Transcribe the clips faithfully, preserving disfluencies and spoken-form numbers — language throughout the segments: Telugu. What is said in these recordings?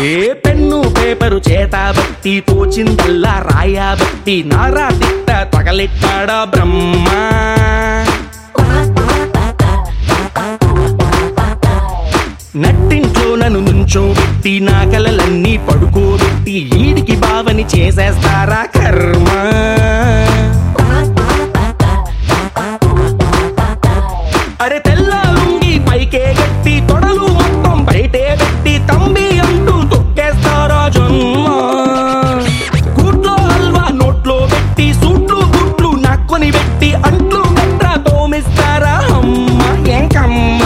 ఏ పెన్ను పేపరు చేతబట్టి తోచిందల్లా రాయబట్టి నారా తిట్ట తగలెట్టాడా బ్రహ్మ. నట్టింట్లో నన్ను నుంచోబెట్టి నా కలలన్నీ పడుకోబెట్టి ఈడికి బావని చేసేస్తారా కర్మ. అరే తెల్ల లుంగి పైకే గట్టి తొడలు మొత్తం బయటే పెట్టి తంబి అంటూ తొక్కేస్తారా జన్మ. కూట్లో హల్వా నోట్లో పెట్టి సూట్లు గుట్లు నక్కుని పెట్టి అంట్లు గట్రా తోమిస్తారా అమ్మ ఎంకమ్మ.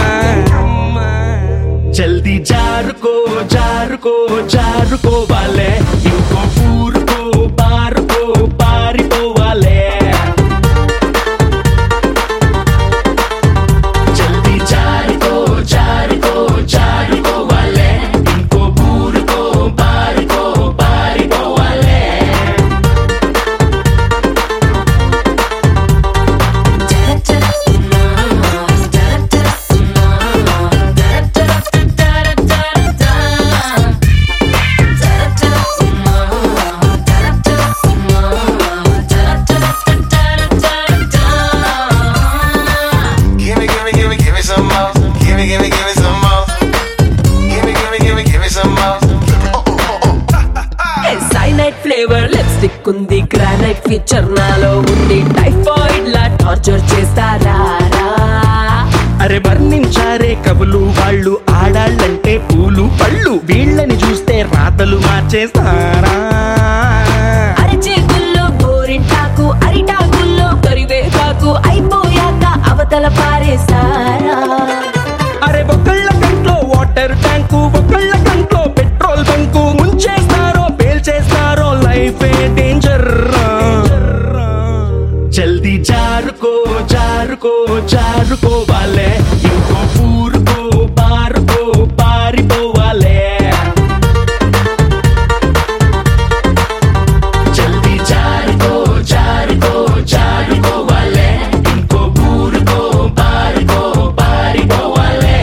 జల్దీ జారుకో జారుకో జారుకోవాలే ఇంకో ఊరుకో బారుకో పారిపోవాలే. జల్దీ జారుకో జారుకో జారుకోవాలే ఇంకో ఊరుకో బారుకో పారిపోవాలే. ఫ్లేవర్ లిప్స్టిక్ ఉంది గ్రానైట్ ఫీచర్ నాలో ఉంది టైఫాయిడ్ లా టార్చర్ చేస్తారా. అరే వర్ణించారే కవులు వాళ్ళు ఆడాళ్ళంటే పూలు పళ్ళు వీళ్ళని చూస్తే రాతలు మార్చేస్తారా. అరచేతుల్లో గోరింటాకు అరిటాకుల్లో కరివేపాకు అయిపోయాక అవతల పారేసారా. అరే ఒకళ్ళ కంట్లో వాటర్ ట్యాంకు ఒకళ్ళ కంట్లో పెట్రోల్ బంకు ముంచేస్తారో పేల్చేస్తారో లైఫ్ డేంజర్. జల్దీ జారుకో జారుకో జారుకోవాలే ఇంకో ఊరుకో బారుకో పారిపోవాలే. జల్దీ జారుకో జారుకో జారుకోవాలే ఇంకో ఊరుకో బారుకో పారిపోవాలే.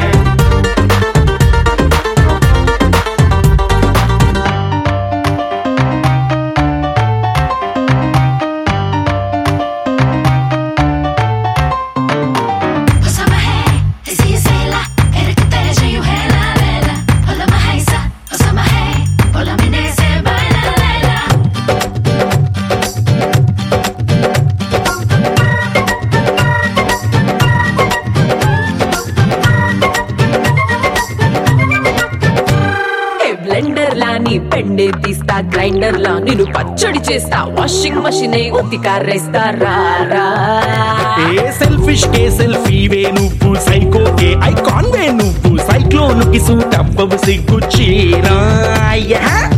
బ్లెండర్ లా నీ పెండే తీస్తా గ్రైండర్ లా నేను పచ్చడి చేస్తా వాషింగ్ మషిన్ ఉతికారేస్తారా. ఏ సెల్ఫిష్ కే సెల్ఫీవే నువ్వు సైకో కే ఐకాన్ వే నువ్వు సైక్లోన్ కి సూట్ అవ్వవు సిగ్గు చీరా.